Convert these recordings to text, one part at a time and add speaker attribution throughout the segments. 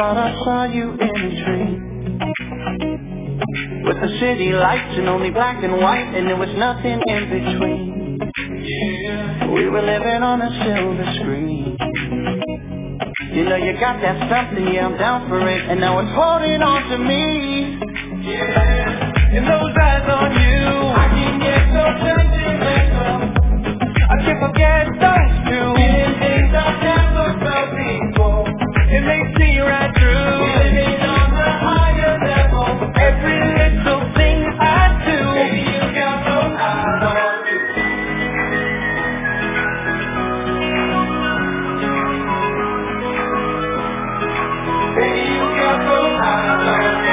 Speaker 1: thought I saw you in a dream, with the city lights and only black and white, and there was nothing in between. We were living on a silver screen. You know you got that something, yeah, I'm down for it, and now it's holding on to me. And those eyes on you, I can get so sentimental. I can't forget those two things I've never felt before. And they see right through, living on the higher level. Every little thing I do, baby, you got those eyes on you. Baby, you got those eyes on you.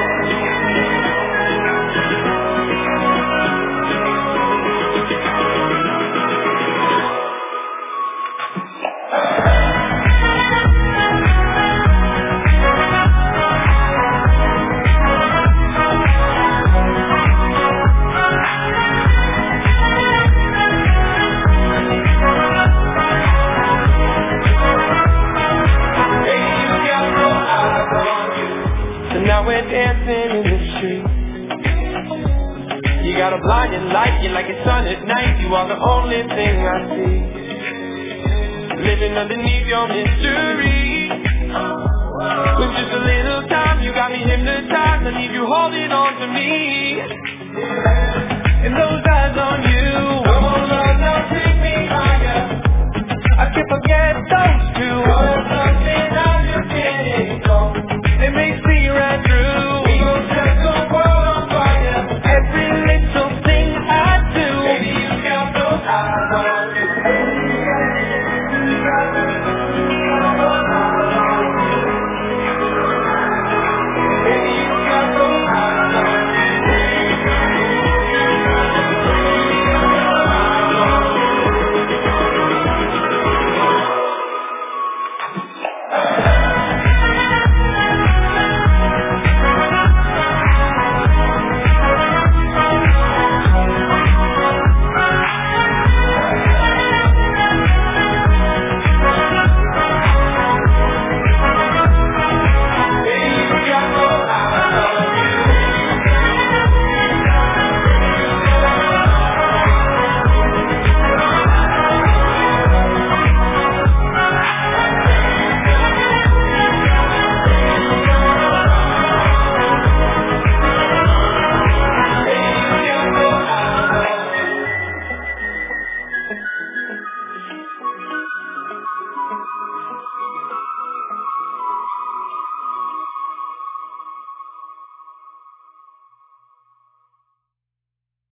Speaker 1: Dancing in the street, you got a blinding light, you're like a sun at night. You are the only thing I see, living underneath your mystery. With just a little time, you got me hypnotized. I need you holding on to me.